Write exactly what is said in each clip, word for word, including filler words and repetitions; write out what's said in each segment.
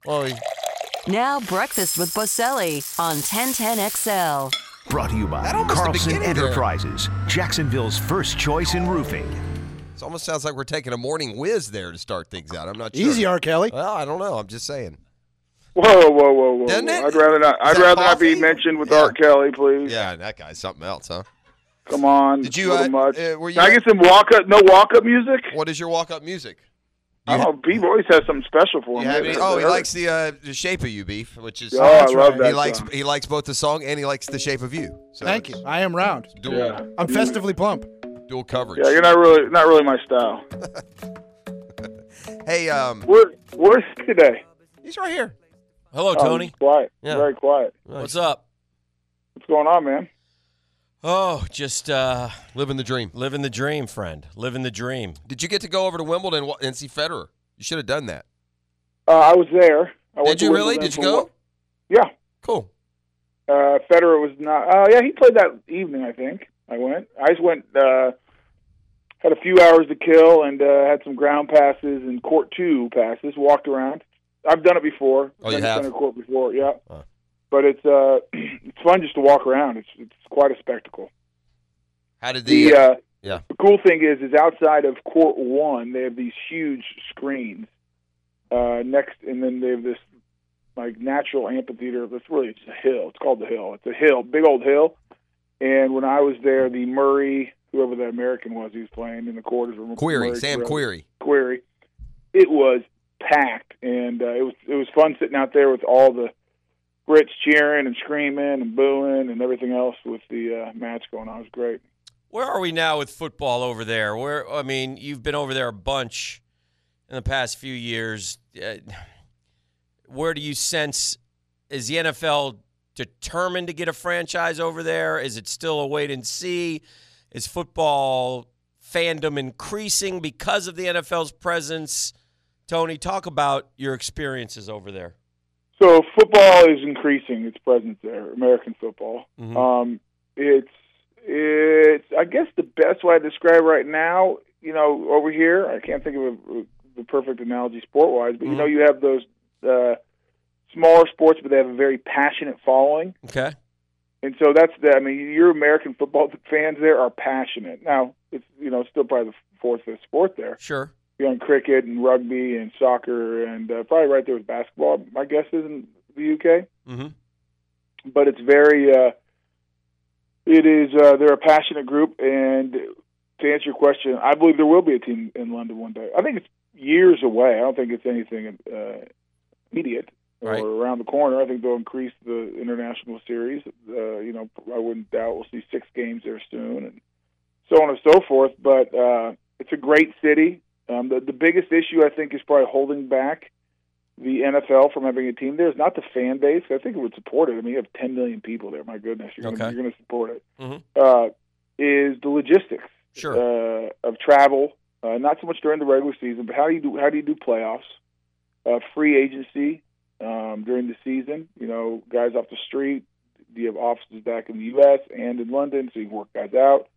Well, he... Now Breakfast with Boselli on ten ten X L. Brought to you by Carlson Enterprises, there. Jacksonville's first choice in roofing. It almost sounds like we're taking a morning whiz there to start things out. I'm not sure. Easy, R. Kelly. Well, I don't know. I'm just saying. Whoa, whoa, whoa, whoa! Doesn't whoa. it? I'd rather not. I'd rather not be mentioned with yeah. Art Kelly, please. Yeah, that guy's something else, huh? Come on. Did you? Uh, much. Uh, were you? Can I get some walk up? No walk up music. What is your walk up music? Oh, Beef always has something special for him. Any, oh, he likes the uh, the Shape of You, Beef, which is. Oh, I love right. that He likes song. he likes both the song and he likes the Shape of You. So Thank you. I am round. Dual, yeah. I'm festively plump. Dual coverage. Yeah, you're not really not really my style. Hey, um, Where where's he today? He's right here. Hello, Oh, Tony. he's quiet. Yeah. Very quiet. Nice. What's up? What's going on, man? Oh, just uh, Living the dream. living the dream, friend. Living the dream. Did you get to go over to Wimbledon and see Federer? You should have done that. Uh, I was there. I Did you really? Did you go? What? Yeah. Cool. Uh, Federer was not. Uh, yeah, he played that evening. I think I went. I just went. Uh, had a few hours to kill and uh, had some ground passes and court two passes. Walked around. I've done it before. Oh, you I've have? done center court before. Yeah. Huh. But it's uh, it's fun just to walk around. It's it's quite a spectacle. How did the? The uh, yeah. the cool thing is, is outside of court one, they have these huge screens uh, next, and then they have this like natural amphitheater. That's really it's a hill. It's called the Hill. It's a hill, big old hill. And when I was there, the Murray, whoever the American was, he was playing in the quarters. Query, Murray, Sam Query. Query. It was packed, and uh, it was it was fun sitting out there with all the Brits cheering and screaming and booing and everything else with the uh, match going on. It was great. Where are we now with football over there? Where I mean, you've been over there a bunch in the past few years. Uh, where do you sense, is the N F L determined to get a franchise over there? Is it still a wait and see? Is football fandom increasing because of the N F L's presence? Tony, talk about your experiences over there. So football is increasing its presence there, American football. Mm-hmm. Um, it's it's I guess the best way to describe it right now, you know, over here, I can't think of a, the perfect analogy sport-wise, but, Mm-hmm. you know, you have those uh, smaller sports, but they have a very passionate following. Okay. And so that's the, I mean, your American football fans there are passionate. Now, it's, you know, still probably the fourth, fifth sport there. Sure. Beyond cricket and rugby and soccer and uh, probably right there with basketball, my guess is in the U K. Mm-hmm. But it's very, uh, it is, uh, they're a passionate group. And to answer your question, I believe there will be a team in London one day. I think it's years away. I don't think it's anything uh, immediate or Right. around the corner. I think they'll increase the international series. Uh, you know, I wouldn't doubt we'll see six games there soon and so on and so forth. But uh, it's a great city. Um, the, the biggest issue, I think, is probably holding back the N F L from having a team there is not the fan base. I think it would support it. I mean, you have ten million people there. My goodness, you're Okay. going to support it. Mm-hmm. Uh, is the logistics Sure. uh, of travel, uh, not so much during the regular season, but how do you do how do you do playoffs, uh, free agency um, during the season? You know, guys off the street. Do you have offices back in the U S and in London, so you work guys out?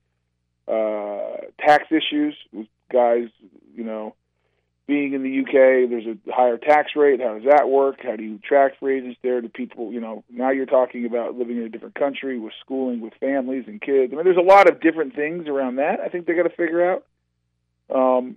Uh, tax issues with guys, you know, being in the U K, there's a higher tax rate. How does that work? How do you attract free agents there? Do people, you know, now you're talking about living in a different country with schooling, with families and kids. I mean, there's a lot of different things around that I think they got to figure out. Um,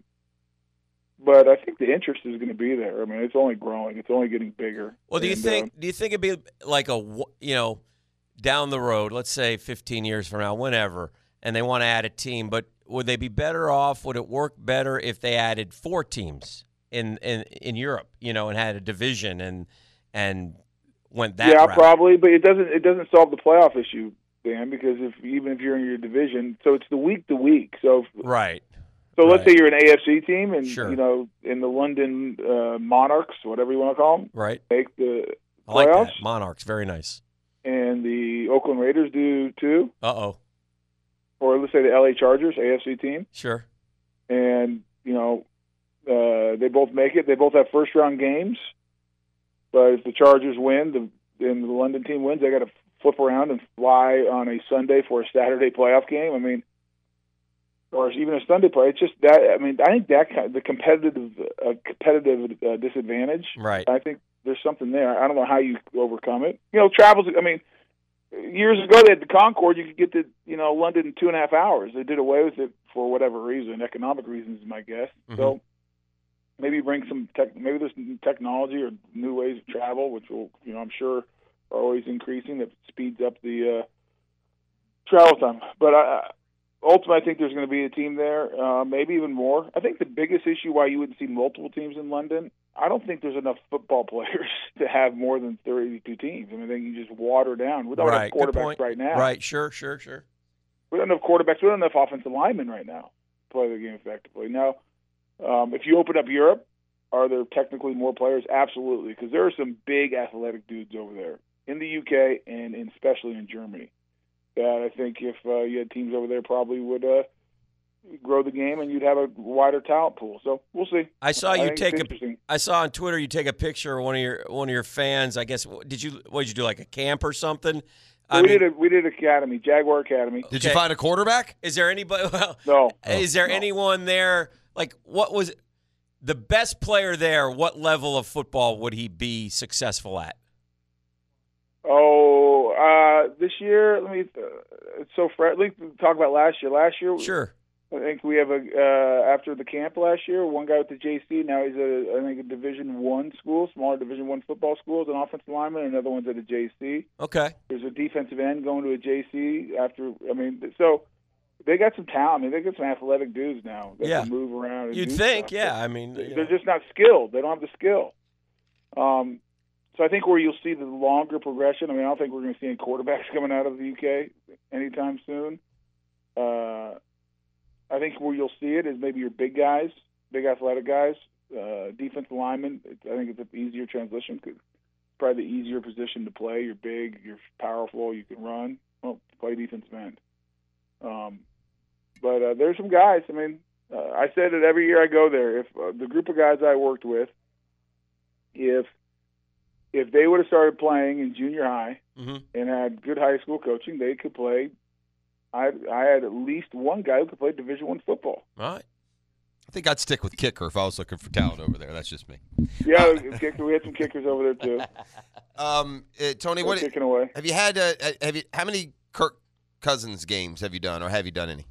but I think the interest is going to be there. I mean, it's only growing. It's only getting bigger. Well, do you And, think uh, do you think it'd be like a w- you know down the road, let's say fifteen years from now, whenever, and they want to add a team, but would they be better off? Would it work better if they added four teams in in, in Europe, you know, and had a division and and went that yeah, route? probably, but it doesn't it doesn't solve the playoff issue, Dan, because if even if you're in your division, so it's the week to week. So Right. So let's Right. say you're an A F C team, and Sure. you know, in the London uh, Monarchs, whatever you want to call them, Right. make the I like playoffs, that. Monarchs, very nice. and the Oakland Raiders do too, Uh oh. or let's say the L A Chargers, A F C team, Sure. and you know, uh, they both make it. They both have first round games, but if the Chargers win, the and the London team wins, they got to flip around and fly on a Sunday for a Saturday playoff game. I mean, or even a Sunday play. It's just that. I mean, I think that kind the competitive uh, competitive uh, disadvantage. Right. I think there's something there. I don't know how you overcome it. You know, travels. I mean, years ago they had the Concorde. You could get to you know London in two and a half hours. They did away with it for whatever reason, economic reasons, is my guess. Mm-hmm. So maybe bring some tech. Maybe there's technology or new ways of travel, which will, you know, I'm sure are always increasing. That speeds up the uh, travel time. But I, ultimately, I think there's going to be a team there, uh, maybe even more. I think the biggest issue why you wouldn't see multiple teams in London, I don't think there's enough football players to have more than thirty-two teams. I mean, they can just water down. We don't right. have quarterbacks right now. Right, sure, sure, sure. We don't have quarterbacks. We don't have enough offensive linemen right now to play the game effectively. Now, um, if you open up Europe, are there technically more players? Absolutely, because there are some big athletic dudes over there in the U K and in, especially in Germany. That I think if uh, you had teams over there, probably would uh, grow the game, and you'd have a wider talent pool. So we'll see. I saw you I take a. I saw on Twitter you take a picture of one of your one of your fans. I guess did you what did you do like a camp or something? So I we mean, did a, we did Academy, Jaguar Academy. Did Okay. you find a quarterback? Is there anybody? Well, No. Is there no. anyone there? Like, what was the best player there? What level of football would he be successful at? Oh, uh, this year, let me. Uh, it's so fresh. Let me talk about last year. Last year, Sure. I think we have a uh, after the camp last year. One guy with the J C. Now he's at I think a Division One school, smaller Division One football school, as an offensive lineman. Another one's at a J C. Okay. There's a defensive end going to a J C after. I mean, so they got some talent. I mean, they got some athletic dudes now that Yeah. can move around. And You'd do think, stuff. yeah. I mean, you They're know. just not skilled. They don't have the skill. Um, so I think where you'll see the longer progression. I mean, I don't think we're going to see any quarterbacks coming out of the U K anytime soon. Uh, I think where you'll see it is maybe your big guys, big athletic guys, uh, defensive linemen. It's, I think it's an easier transition. It's probably the easier position to play. You're big, you're powerful, you can run. Well, play defensive end. Um, but uh, there's some guys. I mean, uh, I said it every year I go there. If uh, the group of guys I worked with, if if they would have started playing in junior high Mm-hmm. and had good high school coaching, they could play. I I had at least one guy who could play Division One football. All right. I think I'd stick with kicker if I was looking for talent over there. That's just me. Yeah, kicker, we had some kickers over there too. Um, uh, Tony, They're what kicking away. have you had? Uh, have you? How many Kirk Cousins games have you done, or have you done any?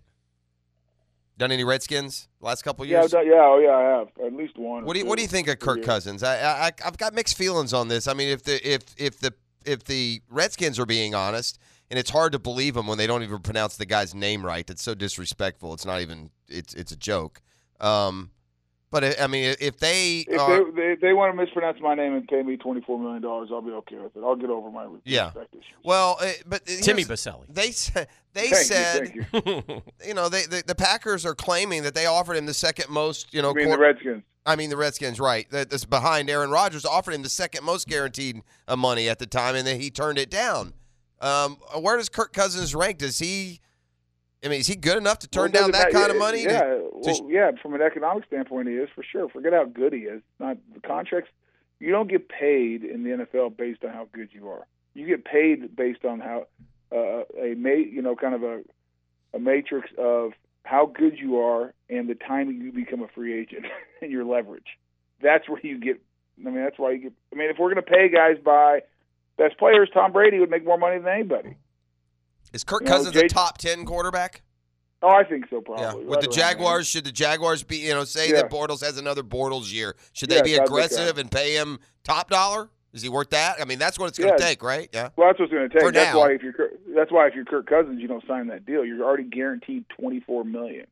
Done any Redskins the last couple of Yeah, I've years? done, yeah, oh yeah, I have at least one. What do you or What two do you think of per Kirk year. Cousins? I, I I've got mixed feelings on this. I mean, if the if if the if the Redskins are being honest, and it's hard to believe them when they don't even pronounce the guy's name right. It's so disrespectful. It's not even. It's it's a joke. Um, but I mean, if they If are, they, they they want to mispronounce my name and pay me twenty four million dollars, I'll be okay with it. I'll get over my Yeah. respect issues. well, uh, but here's- Timmy Baselli. They said they Thank said you, thank you. you know they, the the Packers are claiming that they offered him the second most. You know, I mean quar- the Redskins. I mean, the Redskins, right? That, that's behind Aaron Rodgers, offered him the second most guaranteed uh, money at the time, and then he turned it down. Um, where does Kirk Cousins rank? Does he? I mean, is he good enough to turn Well, down doesn't that kind of money? Yeah, To- well, to- yeah. From an economic standpoint, he is for sure. Forget how good he is. Not the contracts. You don't get paid in the N F L based on how good you are. You get paid based on how uh, a ma- you know, kind of a a matrix of how good you are and the timing you become a free agent and your leverage. That's where you get. I mean, that's why you get. I mean, if we're going to pay guys by best players, Tom Brady would make more money than anybody. Is Kirk you know, Cousins J- a top ten quarterback? Oh, I think so, probably. Yeah. Right With the around Jaguars, should the Jaguars be? You know, say Yeah. that Bortles has another Bortles year. Should they Yes, be I'd look aggressive at it. and pay him top dollar? Is he worth that? I mean, that's what it's going to Yeah. take, right? Yeah. Well, that's what's going to take. For That's now. why if you're Kirk- that's why if you're Kirk Cousins, you don't sign that deal. You're already guaranteed twenty four million.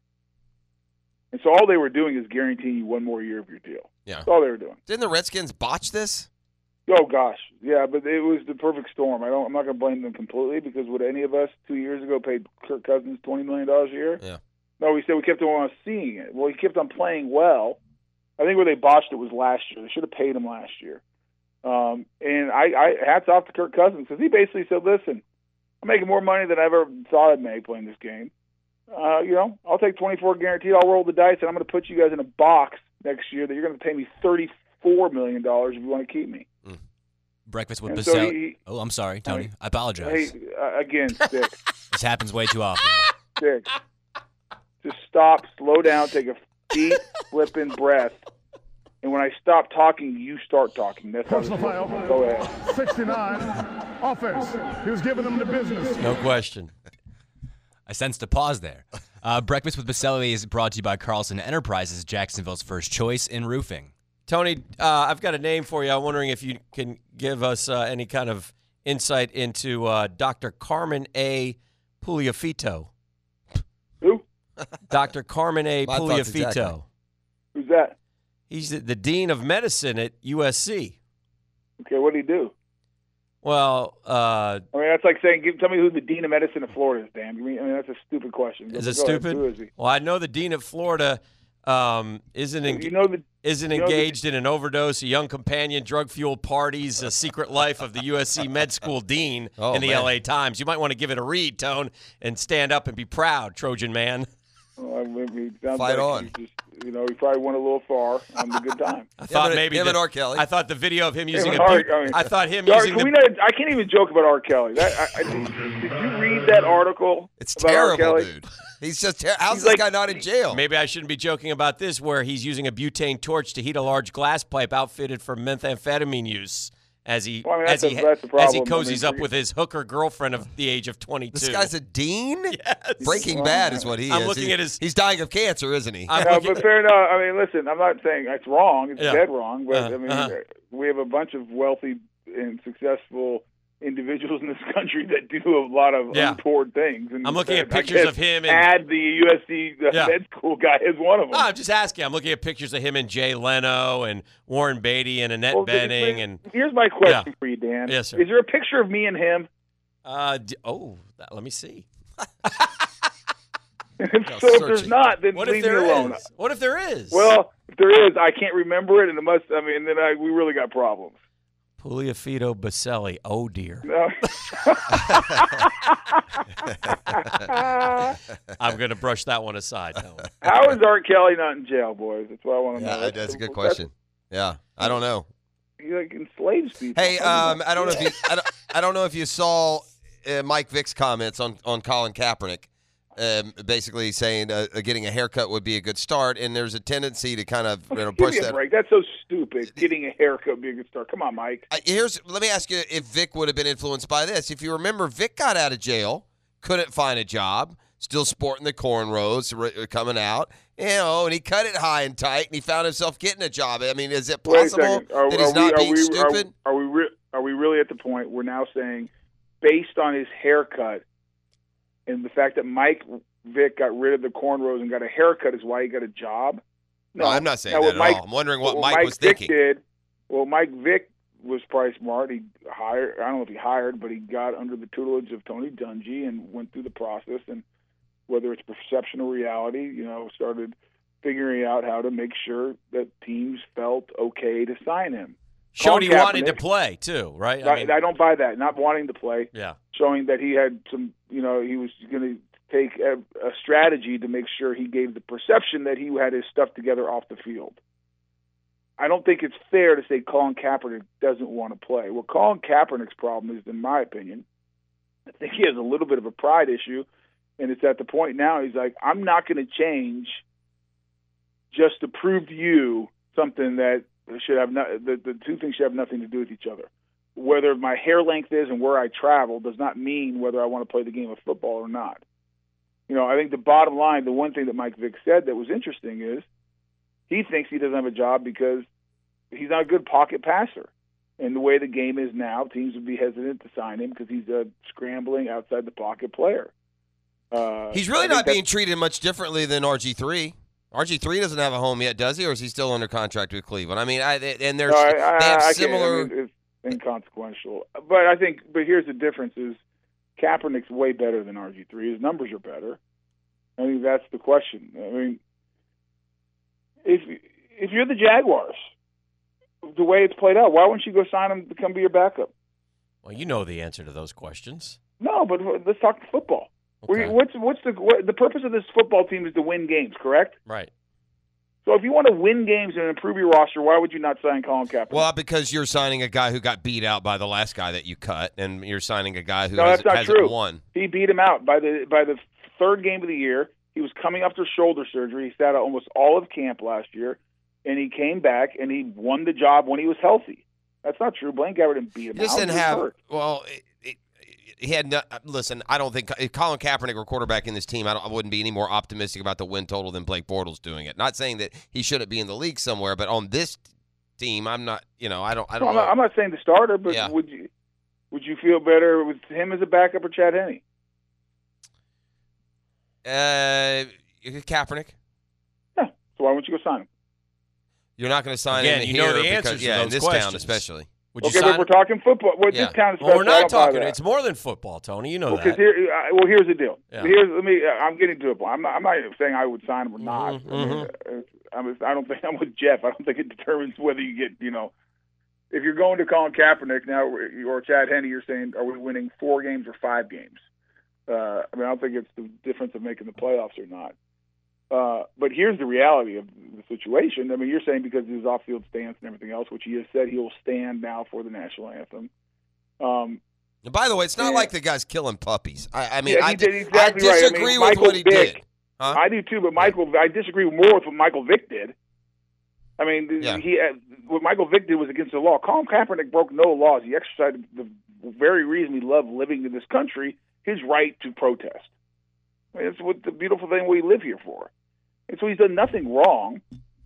And so all they were doing is guaranteeing you one more year of your deal. Yeah. That's all they were doing. Didn't the Redskins botch this? Oh gosh, yeah, but it was the perfect storm. I don't. I'm not going to blame them completely because would any of us two years ago paid Kirk Cousins twenty million dollars a year? Yeah. No, we said we kept on seeing it. Well, he kept on playing well. I think where they botched it was last year. They should have paid him last year. Um, and I, I hats off to Kirk Cousins because he basically said, "Listen, I'm making more money than I ever thought I'd make playing this game. Uh, you know, I'll take twenty-four guaranteed. I'll roll the dice, and I'm going to put you guys in a box next year that you're going to pay me thirty-four million dollars if you want to keep me." Breakfast with And so Baselli. he- oh, I'm sorry, Tony. Hey, I apologize. Hey, uh, again, stick, This happens way too often. stick. to stop, slow down, take a deep, flipping breath. And when I stop talking, you start talking. That's how Personal foul. Go ahead. sixty-nine, offense. He was giving them the business. No question. I sensed a pause there. Uh, Breakfast with Baselli is brought to you by Carlson Enterprises, Jacksonville's first choice in roofing. Tony, uh, I've got a name for you. I'm wondering if you can give us uh, any kind of insight into uh, Doctor Carmen A. Pugliafito. Who? Doctor Carmen A. My thoughts Pugliafito. exactly. Who's that? He's the, the dean of medicine at U S C. Okay, what do he do? Well, uh, I mean, that's like saying, give, tell me who the dean of medicine of Florida is, Dan. I mean, I mean that's a stupid question. is it Go ahead. stupid? Who is he? Well, I know the dean of Florida um, isn't en- You know the isn't you know the- engaged in an overdose, a young companion, drug-fueled parties, a secret life of the U S C med school dean Oh, in the man. L A Times. You might want to give it a read, Tone, and stand up and be proud, Trojan man. Well, I mean, it sounds Fight like on. he's just, you know, he probably went a little far on the good time. I thought but- maybe him the- and R. Kelly. I thought the video of him using and a R- bu- I mean- I thought him R, using can the we not, I can't even joke about R. Kelly. That, I, I, did, did you read that article? It's about R. terrible, Kelly? dude. He's just ter- how's He's this like- guy not in jail? Maybe I shouldn't be joking about this, where he's using a butane torch to heat a large glass pipe outfitted for methamphetamine use as he Well, I mean, as that's he a- that's the as he problem. I cozies mean, up with his hooker girlfriend of the age of twenty-two. This guy's a dean? Yes. Breaking Bad is what he I'm is. looking He- at his- He's dying of cancer, isn't he? I'm No, looking- but fair enough. I mean, listen, I'm not saying it's wrong. It's Yeah. dead wrong. But, Uh-huh. I mean, Uh-huh. we have a bunch of wealthy and successful individuals in this country that do a lot of Yeah. untoward things. And I'm looking at I pictures guess of him and- add the U S C uh, Yeah. med school guy as one of them. No, I'm just asking. I'm looking at pictures of him and Jay Leno and Warren Beatty and Annette Well, Benning but and here's my question Yeah. for you, Dan. Yes, sir. Is there a picture of me and him? uh, d- oh, that, let me see. If Yeah, so, if there's searching. not, then What leave if there me alone. is? What if there is? Well, if there is, I can't remember it, and it must. I mean, then I, we really got problems. Pugliafito Baselli. Oh dear. No. I'm going to brush that one aside. No. How is Art Kelly not in jail, boys? That's what I want to know. Yeah, that's a good question. Yeah, I don't know. He like enslaves people. Hey, um, I don't know if you, I don't, I don't know if you saw uh, Mike Vick's comments on, on Colin Kaepernick, um, basically saying uh, getting a haircut would be a good start, and there's a tendency to kind of you know, Give push me a that. break. That's so stupid. Getting a haircut would be a good start. Come on, Mike. I, here's let me ask you if Vic would have been influenced by this. If you remember, Vic got out of jail, couldn't find a job, still sporting the cornrows re- coming out, you know, and he cut it high and tight, and he found himself getting a job. I mean, is it Wait a possible second. Are, that he's are not we, being are we, stupid? Are, are we re- are we really at the point we're now saying, based on his haircut and the fact that Mike Vick got rid of the cornrows and got a haircut is why he got a job? No, I'm not saying Now, that what at Mike- all. I'm wondering what what Mike, Mike was Vick thinking. did. Well, Mike Vick was probably smart. He hired. I don't know if he hired, but he got under the tutelage of Tony Dungy and went through the process. And whether it's perception or reality, you know, started figuring out how to make sure that teams felt okay to sign him. Showed he Colin wanted to Kaepernick- play too, right? I, I don't buy that. Not wanting to play, yeah. showing that he had some, you know, he was going to take a, a strategy to make sure he gave the perception that he had his stuff together off the field. I don't think it's fair to say Colin Kaepernick doesn't want to play. What Colin Kaepernick's problem is, in my opinion, I think he has a little bit of a pride issue, and it's at the point now he's like, I'm not going to change just to prove to you something that should have no, the, the two things should have nothing to do with each other. Whether my hair length is and where I travel does not mean whether I want to play the game of football or not. You know, I think the bottom line, the one thing that Mike Vick said that was interesting is he thinks he doesn't have a job because he's not a good pocket passer. And the way the game is now, teams would be hesitant to sign him because he's a scrambling outside the pocket player. Uh, He's really I think not being that's- treated much differently than R G three. R G three doesn't have a home yet, does he? Or is he still under contract with Cleveland? I mean, I, and there's No, I, I, they have I can't- similar. I mean, it's inconsequential. But I think, but here's the difference: is Kaepernick's way better than R G three. His numbers are better. I think that's the question. I mean, if if you're the Jaguars, the way it's played out, why wouldn't you go sign him to come be your backup? Well, you know the answer to those questions. No, but let's talk football. Okay. What's what's the what, the purpose of this football team is to win games, correct? Right. So if you want to win games and improve your roster, why would you not sign Colin Kaepernick? Well, because you're signing a guy who got beat out by the last guy that you cut, and you're signing a guy who no, has, that's not hasn't true. won. He beat him out by the by the third game of the year. He was coming after shoulder surgery. He sat out almost all of camp last year, and he came back and he won the job when he was healthy. That's not true. Blaine Gabbert didn't beat him He just out. didn't He was have hurt. well. It, it, he had no, listen. I don't think if Colin Kaepernick were quarterback in this team, I, don't, I wouldn't be any more optimistic about the win total than Blake Bortles doing it. Not saying that he shouldn't be in the league somewhere, but on this team, I'm not. You know, I don't. I don't. No, I'm, know. not, I'm not saying the starter, but Yeah. would you would you feel better with him as a backup or Chad Henne? Uh, Kaepernick. Yeah. So why wouldn't you go sign him? You're not going to sign Again, him you here know the because answers to yeah, in those this questions. town especially. Would you Okay, sign but we're talking football. Well, Yeah. this town is Well, we're special. I not don't buy talking. that. It's more than football, Tony. You know Well, 'cause that. here, uh, well, here's the deal. Yeah. Here's let me. I'm getting to a point. I'm not. I'm not saying I would sign him or not. Mhm, I, mean, uh, I'm, I don't think I'm with Jeff. I don't think it determines whether you get. You know, if you're going to Colin Kaepernick now or Chad Henne, you're saying are we winning four games or five games? Uh, I mean, I don't think it's the difference of making the playoffs or not. Uh, but here's the reality of the situation. I mean, you're saying because of his off-field stance and everything else, which he has said he will stand now for the national anthem. Um, And by the way, it's not Yeah. like the guy's killing puppies. I, I mean, Yeah, he I, did di- exactly I right. I mean, disagree with Michael what he Vick- did. Huh? I do too, but Michael, I disagree more with what Michael Vick did. I mean, Yeah. he uh, what Michael Vick did was against the law. Colin Kaepernick broke no laws. He exercised the very reason we love living in this country, his right to protest. I mean, that's what the beautiful thing we live here for. And so he's done nothing wrong.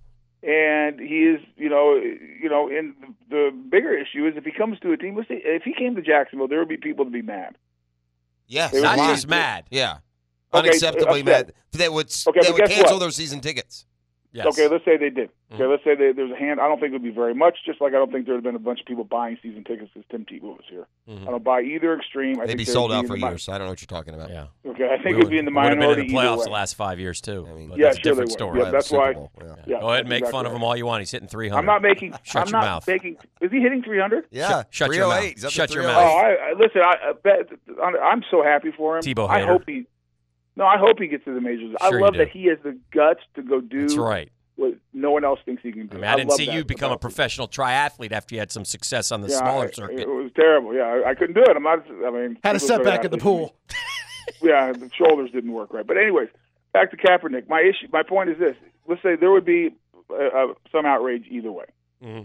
And he is, you know, you know, and the bigger issue is if he comes to a team, let's say, if he came to Jacksonville, there would be people to be mad. Yes, They would Not be- just mad. Yeah, Okay, unacceptably upset. mad. They would. Okay, they but would guess cancel what? their season tickets. Yes. Okay, let's say they did. Okay, Mhm. let's say they, there's a hand. I don't think it would be very much, just like I don't think there would have been a bunch of people buying season tickets because Tim Tebow was here. Mhm. I don't buy either extreme. I They'd think be they sold would out be for in the mi- years. So I don't know what you're talking about. Yeah. Okay, I think We it would be in the would have been minority in the playoffs either way. the last five years too. I mean, but Yeah, that's a sure they different would. story. Yeah, Right, that's Super why- Bowl, yeah. Yeah, Go ahead and that's make exactly fun of right. him all you want. He's hitting three hundred. I'm not making. Shut I'm your not mouth. making. Is he hitting three hundred? Yeah, Shut your three oh mouth. eight. He's up to Shut your three oh Oh, eight. mouth. I, I listen. I, I bet, I'm so happy for him. Tebow I hater. hope he. No, I hope he gets to the majors. I Sure you love do. that he has the guts to go do That's right. what no one else thinks he can do. I mean, I didn't love see that you become a about him. professional triathlete after you had some success on the Yeah, smaller I- circuit. It was terrible. Yeah, I, I couldn't do it. I'm not. I mean, Had a people sort of setback at the athletes. pool. Yeah, the shoulders didn't work right. But anyways, back to Kaepernick. My issue, my point is this: let's say there would be uh, uh, some outrage either way. Mhm.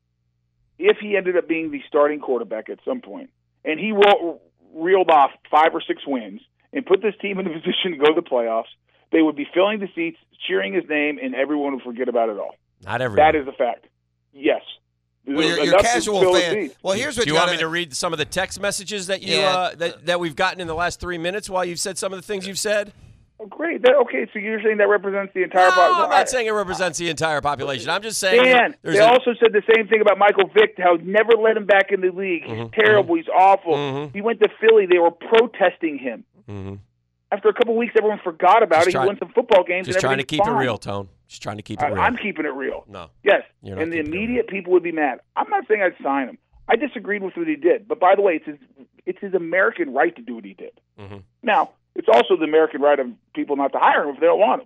If he ended up being the starting quarterback at some point, and he ro- reeled off five or six wins and put this team in a position to go to the playoffs, they would be filling the seats, cheering his name, and everyone would forget about it all. Not everyone. That is a fact. Yes. Well, you're, you're Enough a to casual fill the fan. seats. Well, here's what Do you you want gotta, me to read some of the text messages that you Yeah. uh, that that we've gotten in the last three minutes while you've said some of the things you've said? Oh, great. That, okay, so you're saying that represents the entire No, population? I'm not saying it represents the entire population. I'm just saying Dan, there's they a- also said the same thing about Michael Vick, how never let him back in the league. He's Mhm, terrible. He's awful. Mhm. He went to Philly. They were protesting him. Mhm. After a couple weeks, everyone forgot about Just it. try- He won some football games. just and trying to everything's keep it fine. real, Tone. Just trying to keep it I, real. I'm keeping it real. No. Yes, You're not and the keeping it immediate people would be mad. I'm not saying I'd sign him. I disagreed with what he did. But by the way, it's his, it's his American right to do what he did. Mhm. Now, it's also the American right of people not to hire him if they don't want him.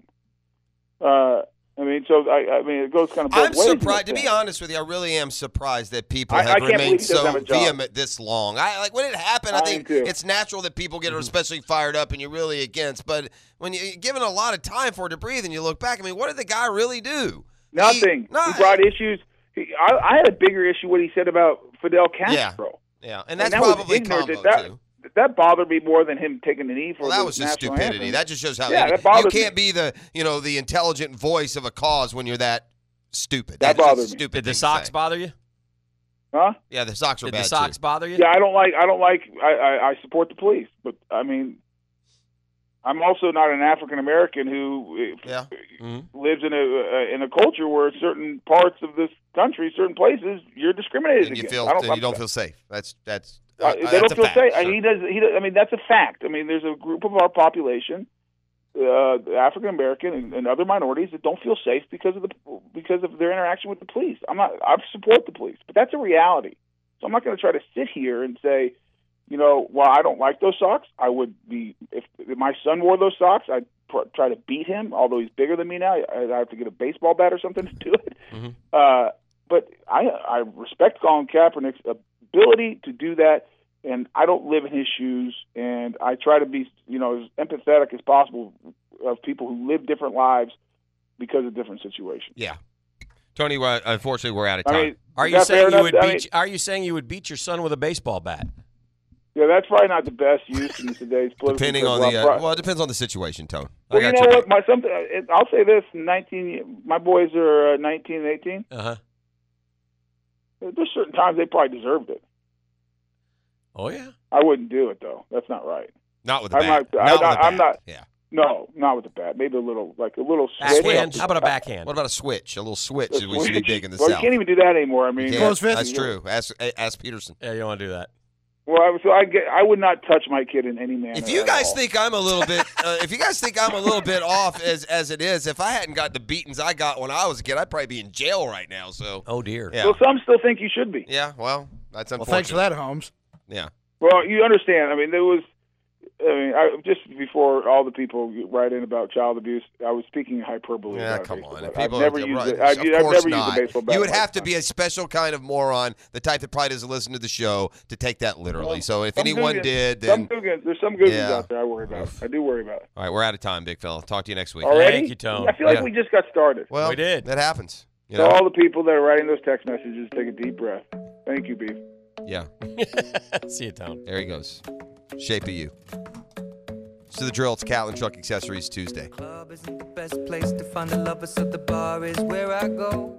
Uh, I mean, so I, I mean, it goes kind of both I'm ways. in surprised. To that be sense. honest with you, I really am surprised that people I- I have can't believe remained he doesn't so have a job. vehement this long. I like when it happened. I I think do too. it's natural that people Mm-hmm. get especially fired up and you're really against. But when you're given a lot of time for it to breathe and you look back, I mean, what did the guy really do? Nothing. He, no, he brought issues. He, I, I had a bigger issue what he said about Fidel Castro. Yeah, and that's that was probably ignorant. combo that, too. That bothered me more than him taking the knee for Well, the that was just national stupidity. anthem. That just shows how Yeah, you that bothered can't me. be the you know the intelligent voice of a cause when you're that stupid. That That's just bothered me. stupid. Did the thing to Sox say. bother you? Huh? Yeah, the Sox are Did bad the Sox too. bother you? Yeah, I don't like. I don't like. I, I, I support the police, but I mean, I'm also not an African American who uh, Yeah. Mhm. lives in a uh, in a culture where certain parts of this country, certain places, you're discriminated And you against. feel I don't, and you I'm- don't feel safe. That's that's Uh, uh, they that's don't a feel fact. safe. So- He does. He does. I mean, that's a fact. I mean, there's a group of our population, uh, African American and, and other minorities, that don't feel safe because of the because of their interaction with the police. I'm not. I support the police, but that's a reality. So I'm not going to try to sit here and say, you know, well, I don't like those socks. I would be if, if my son wore those socks, I'd pr- try to beat him. Although he's bigger than me now, I, I have to get a baseball bat or something to do it. Mhm. Uh, but I I respect Colin Kaepernick's ability to do that, and I don't live in his shoes, and I try to be, you know, as empathetic as possible of people who live different lives because of different situations. Yeah. Tony, uh, unfortunately, we're out of time. I mean, Are is you that fair saying you enough? would I beat? mean, Are you saying you would beat your son with a baseball bat? Yeah, that's probably not the best use in today's political. Depending on the uh, well, it depends on the situation, Tone. Well, you know what? My something. I'll say this: nineteen. My boys are uh, nineteen and eighteen. Uh huh. There's certain times they probably deserved it. Oh yeah. I wouldn't do it though. That's not right. Not with the I'm bat. not. Not I, with the I'm bat. not. Yeah. No, not with the bat. Maybe a little, like a little switch. Backhand? How about a backhand? What about a switch? A little switch A that we should be switch? big in the well, South. you can't even do that anymore. I mean, You can't. Close fist? That's true. Ask, ask Peterson. Yeah, you don't want to do that. Well, I, so I get. I would not touch my kid in any manner. If you at guys all. think I'm a little bit, uh, if you guys think I'm a little bit off as as it is, if I hadn't got the beatings I got when I was a kid, I'd probably be in jail right now. So, Oh dear. yeah, well, some still think you should be. yeah. Well, that's Well, unfortunate. thanks for that, Holmes. Yeah. Well, you understand. I mean, there was. I mean, I, just before all the people write in about child abuse, I was speaking hyperbole. Yeah, about a come baseball on. bat. If people, I've never are, used right, it. I've, of I've course never not. used a baseball bat. You would in my have to lifetime. be a special kind of moron, the type that probably doesn't listen to the show, to take that literally. Well, so if some anyone Googans- did, some then Googans- there's some good Yeah. ones out there I worry about. I do worry about. all right, we're out of time, big fella. Talk to you next week. Already? Thank you, Tone. I feel like Yeah. we just got started. Well, We did. That happens. You So know? all the people that are writing those text messages, take a deep breath. Thank you, Beef. Yeah. See you, Tone. There he goes. Shape of you. To the drill, it's Catlin Truck Accessories Tuesday. Club isn't the best place to find a lover, so the bar is where I go.